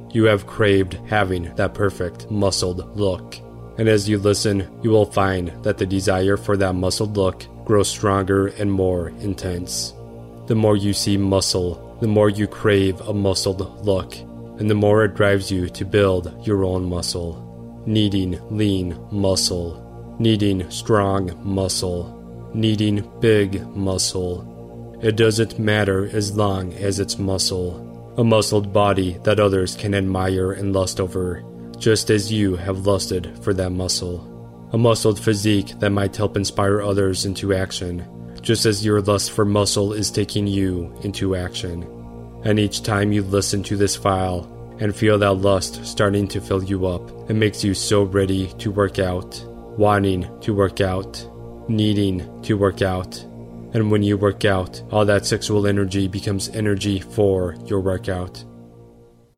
You have craved having that perfect muscled look. And as you listen, you will find that the desire for that muscled look grows stronger and more intense. The more you see muscle, the more you crave a muscled look, and the more it drives you to build your own muscle. Needing lean muscle, needing strong muscle, needing big muscle. It doesn't matter as long as it's muscle. A muscled body that others can admire and lust over, just as you have lusted for that muscle. A muscled physique that might help inspire others into action, just as your lust for muscle is taking you into action. And each time you listen to this file and feel that lust starting to fill you up, it makes you so ready to work out, wanting to work out, needing to work out. And when you work out, all that sexual energy becomes energy for your workout.